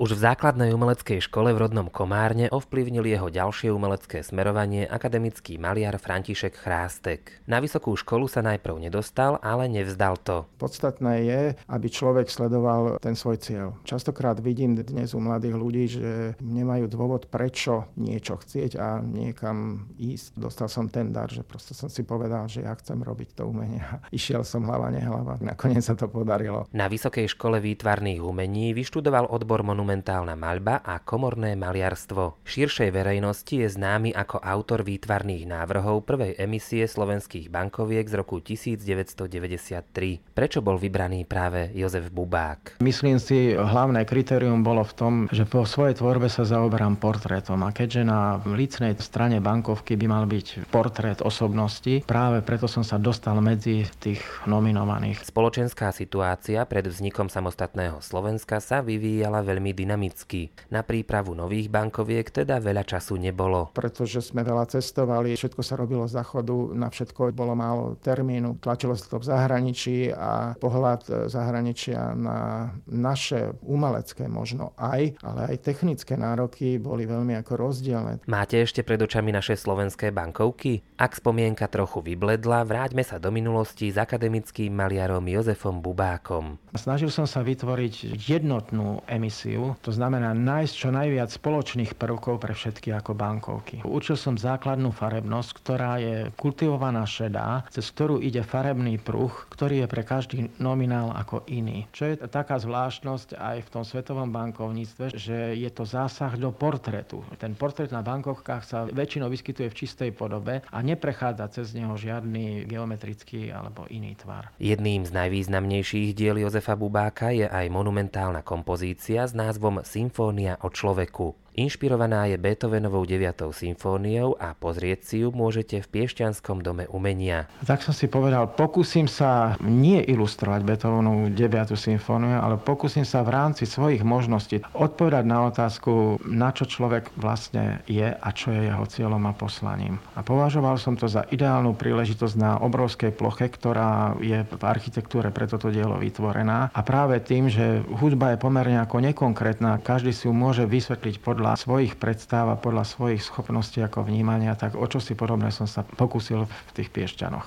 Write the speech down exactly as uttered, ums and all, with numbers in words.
Už v základnej umeleckej škole v rodnom Komárne ovplyvnil jeho ďalšie umelecké smerovanie akademický maliar František Chrástek. Na vysokú školu sa najprv nedostal, ale nevzdal to. Podstatné je, aby človek sledoval ten svoj cieľ. Častokrát vidím dnes u mladých ľudí, že nemajú dôvod, prečo niečo chcieť a niekam ísť. Dostal som ten dar, že proste som si povedal, že ja chcem robiť to umenie. Išiel som hlava, nehlava. Nakoniec sa to podarilo. Na Vysokej škole výtvarných umení vyštudoval odbor monumentálna maľba a komorné maliarstvo. Širšej verejnosti je známy ako autor výtvarných návrhov prvej emisie slovenských bankoviek z roku devätnásťstodeväťdesiattri. Prečo bol vybraný práve Jozef Bubák? Myslím si, hlavné kritérium bolo v tom, že po svojej tvorbe sa zaoberám portrétom a keďže na lícnej strane bankovky by mal byť portrét osobnosti, práve preto som sa dostal medzi tých nominovaných. Spoločenská situácia pred vznikom samostatného Slovenska sa vyvíjala veľmi dynamicky. Na prípravu nových bankoviek teda veľa času nebolo. Pretože sme veľa cestovali, všetko sa robilo z záchodu, na všetko bolo málo termínu, tlačilo sa to v zahraničí a pohľad zahraničia na naše umelecké možno aj, ale aj technické nároky boli veľmi ako rozdielne. Máte ešte pred očami naše slovenské bankovky? Ak spomienka trochu vybledla, vráťme sa do minulosti s akademickým maliarom Jozefom Bubákom. Snažil som sa vytvoriť jednotnú emisiu, to znamená nájsť čo najviac spoločných prvkov pre všetky ako bankovky. Učil som základnú farebnosť, ktorá je kultivovaná šedá, cez ktorú ide farebný pruh, ktorý je pre každý nominál ako iný. Čo je taká zvláštnosť aj v tom svetovom bankovníctve, že je to zásah do portrétu. Ten portrét na bankovkách sa väčšinou vyskytuje v čistej podobe a neprechádza cez neho žiadny geometrický alebo iný tvar. Jedným z najvýznamnejších diel Jozefa Bubáka je aj monumentálna kompozícia s názvom Symfónia o človeku. Inšpirovaná je Beethovenovou deviatou symfóniou a pozrieť si ju môžete v Piešťanskom dome umenia. Tak som si povedal, pokúsim sa nie ilustrovať Beethovenovú deviatu symfóniu, ale pokúsim sa v rámci svojich možností odpovedať na otázku, na čo človek vlastne je a čo je jeho cieľom a poslaním. A považoval som to za ideálnu príležitosť na obrovskej ploche, ktorá je v architektúre pre toto dielo vytvorená. A práve tým, že hudba je pomerne ako nekonkrétna, každý si ju môže vysvetliť podľa podľa svojich predstáv a podľa svojich schopností ako vnímania, tak o čosi podobné som sa pokúsil v tých Piešťanoch.